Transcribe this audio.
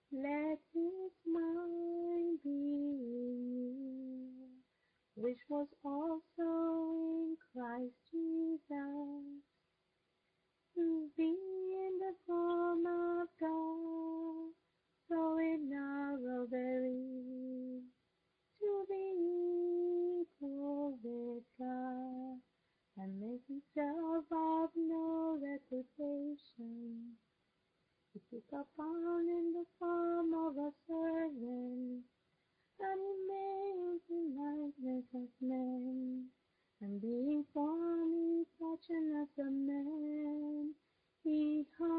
Let his mind be in you, which was also in Christ Jesus, who being in the form of God, so in our robbery, to be equal with God, and make himself of no reputation. He took upon in the form of a servant, and he made in likeness of men, and being found in fashion as a man, he humbled